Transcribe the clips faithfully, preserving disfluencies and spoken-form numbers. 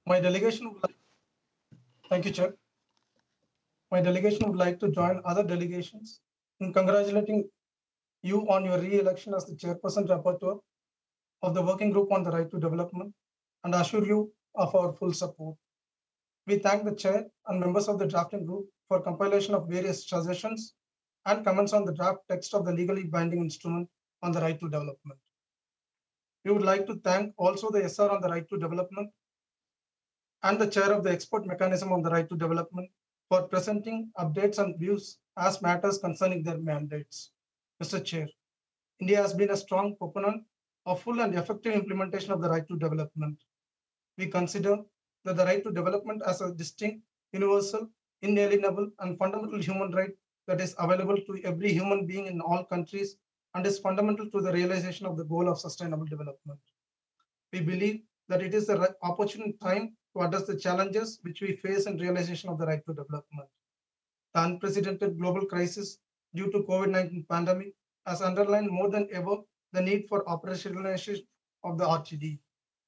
My delegation would like, thank you, Chair. My delegation would like to join other delegations in congratulating you on your re-election as the chairperson rapporteur of the Working Group on the Right to Development and assure you of our full support. We thank the chair and members of the drafting group for compilation of various suggestions and comments on the draft text of the legally binding instrument on the right to development. We would like to thank also the S R on the right to development and the chair of the export mechanism on the right to development for presenting updates and views as matters concerning their mandates. Mister Chair, India has been a strong proponent of full and effective implementation of the right to development. We consider that the right to development as a distinct, universal, inalienable, and fundamental human right that is available to every human being in all countries and is fundamental to the realization of the goal of sustainable development. We believe that it is the right opportune time to address the challenges which we face in realization of the right to development. The unprecedented global crisis due to COVID nineteen pandemic has underlined more than ever the need for operationalization of the R T D.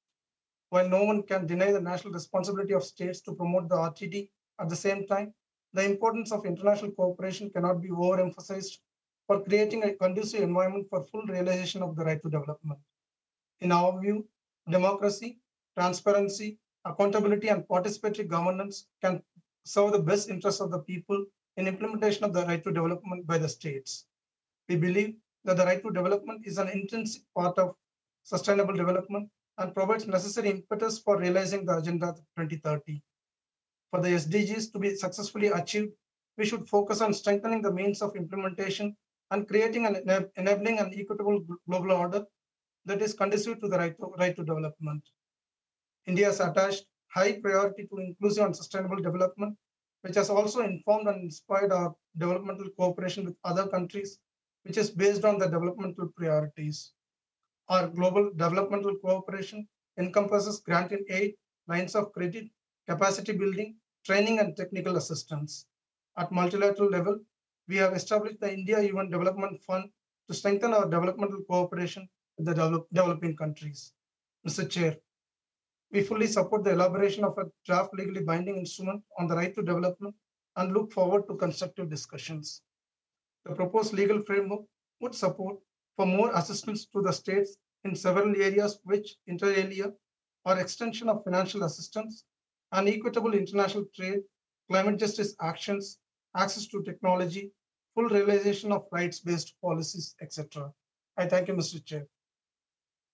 While no one can deny the national responsibility of states to promote the R T D, at the same time, the importance of international cooperation cannot be overemphasized for creating a conducive environment for full realization of the right to development. In our view, democracy, transparency, accountability, and participatory governance can serve the best interests of the people in implementation of the right to development by the states. We believe that the right to development is an intrinsic part of sustainable development and provides necessary impetus for realizing the Agenda twenty thirty. For the S D Gs to be successfully achieved, we should focus on strengthening the means of implementation and creating an enabling and equitable global order that is conducive to the right to, right to development. India has attached high priority to inclusive and sustainable development, which has also informed and inspired our developmental cooperation with other countries, which is based on the developmental priorities. Our global developmental cooperation encompasses granted aid, lines of credit, capacity building, training, and technical assistance. At multilateral level, we have established the India U N Development Fund to strengthen our developmental cooperation with the develop, developing countries. Mister Chair, we fully support the elaboration of a draft legally binding instrument on the right to development and look forward to constructive discussions. The proposed legal framework would support for more assistance to the states in several areas which, inter alia, are extension of financial assistance and equitable international trade, climate justice actions, access to technology, full realization of rights-based policies, et cetera. I thank you, Mister Chair.